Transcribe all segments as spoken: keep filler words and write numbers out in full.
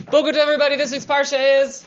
Boker to everybody. This week's parsha is.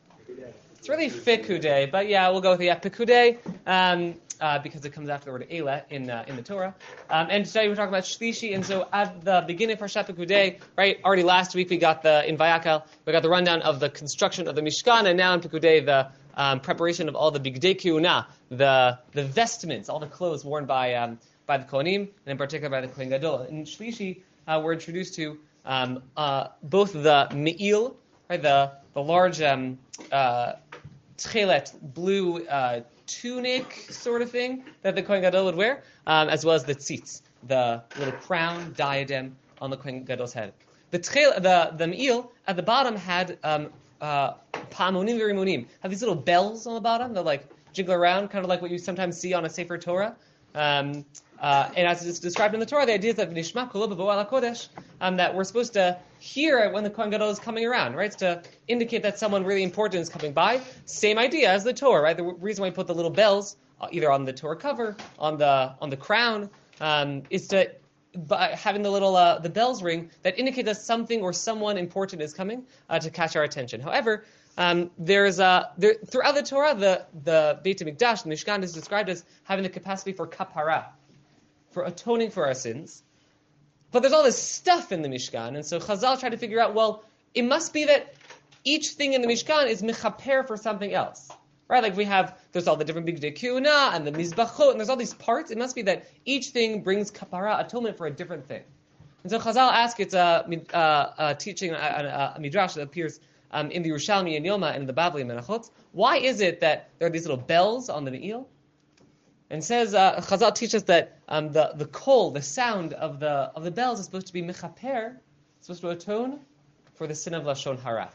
It's really Fiku Day, but yeah, we'll go with the Fiku Day um, uh, because it comes after the word Eila in uh, in the Torah. Um, and today we're talking about Shlishi. And so at the beginning of Parshat Fiku Day, right? Already last week we got the in Vayakhel we got the rundown of the construction of the Mishkan, and now in Fiku Day the um, preparation of all the Bigdei Kiuna, the the vestments, all the clothes worn by um, by the Kohanim, and in particular by the Kohen Gadol. In Shlishi, uh, we're introduced to um, uh, both the Me'il, right? The the large um, uh, tchelet, blue uh, tunic sort of thing that the Kohen Gadol would wear, um, as well as the tzitz, the little crown diadem on the Kohen Gadol's head. The tchel, the the me'il at the bottom had um, uh, pa'amonim v'rimonim, have these little bells on the bottom that like jiggle around, kind of like what you sometimes see on a Sefer Torah. Um, uh, and as it's described in the Torah, the idea is that nishma kol b'vo al kodesh, um, that we're supposed to hear it when the Kohen Gadol is coming around, right? It's to indicate that someone really important is coming by. Same idea as the Torah, right? The reason why we put the little bells uh, either on the Torah cover, on the on the crown, um, is to by having the little uh, the bells ring that indicate that something or someone important is coming uh, to catch our attention. However, um, there's uh, there, throughout the Torah, the the Beit HaMikdash, the Mishkan, is described as having the capacity for kapara, for atoning for our sins. But there's all this stuff in the Mishkan, and so Chazal tried to figure out, well, it must be that each thing in the Mishkan is mechaper for something else, right? Like we have, there's all the different Bigdei Kiuna and the Mizbachot, and there's all these parts. It must be that each thing brings kapara, atonement for a different thing. And so Chazal ask, it's a, a, a teaching, a, a, a midrash that appears um, in the Yerushalmi and Yoma and the Bavli and Menachot. Why is it that there are these little bells on the Me'il? And says uh, Chazal teaches that um, the the kol, the sound of the of the bells, is supposed to be mechaper, supposed to atone for the sin of lashon hara.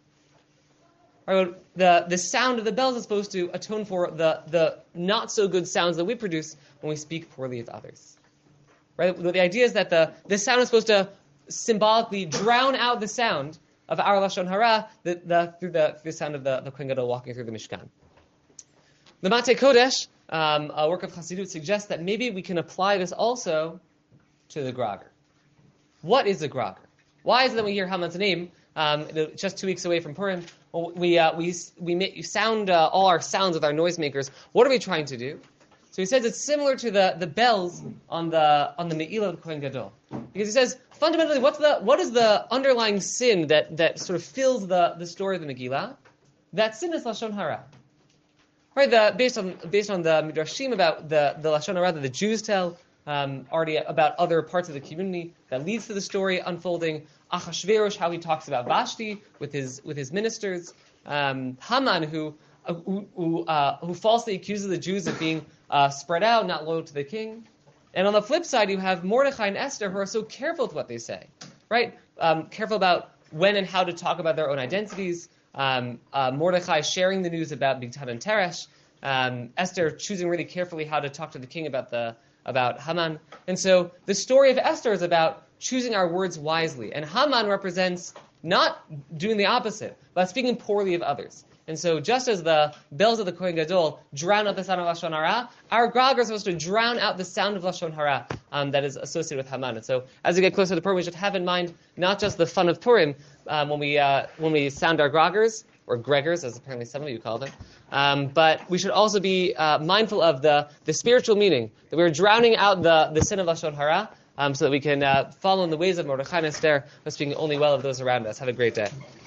Right, the the sound of the bells is supposed to atone for the the not so good sounds that we produce when we speak poorly of others. Right, the idea is that the the sound is supposed to symbolically drown out the sound of our lashon hara, the, the through the through the sound of the the Kohen Gadol walking through the Mishkan. The Matei Kodesh, um, a work of Chassidut, suggests that maybe we can apply this also to the Grager. What is a Grager? Why is it that we hear Haman's name um, just two weeks away from Purim? Well, we uh, we we make, sound uh, all our sounds with our noisemakers. What are we trying to do? So he says it's similar to the, the bells on the on the Me'il of the Kohen Gadol, because he says fundamentally, what's the what is the underlying sin that, that sort of fills the, the story of the Megillah? That sin is lashon hara. Right, the, based on based on the midrashim about the the lashon hara that the Jews tell, um, already about other parts of the community that leads to the story unfolding. Achashverosh, how he talks about Vashti with his with his ministers. Um, Haman, who uh, who who, uh, who falsely accuses the Jews of being uh, spread out, not loyal to the king. And on the flip side, you have Mordechai and Esther, who are so careful with what they say, right? Um, careful about when and how to talk about their own identities. Um, uh, Mordechai sharing the news about Bigtan and Teresh, um, Esther choosing really carefully how to talk to the king about the about Haman, and so the story of Esther is about choosing our words wisely, and Haman represents not doing the opposite, but speaking poorly of others. And so, just as the bells of the Kohen Gadol drown out the sound of lashon hara, our Grager is supposed to drown out the sound of lashon hara um, that is associated with Haman. And so, as we get closer to Purim, we should have in mind not just the fun of Purim um, when we uh, when we sound our Gragers, or Gregors, as apparently some of you call them, um, but we should also be uh, mindful of the the spiritual meaning that we're drowning out the the sin of lashon hara, um, so that we can uh, follow in the ways of Mordechai and Esther, by speaking only well of those around us. Have a great day.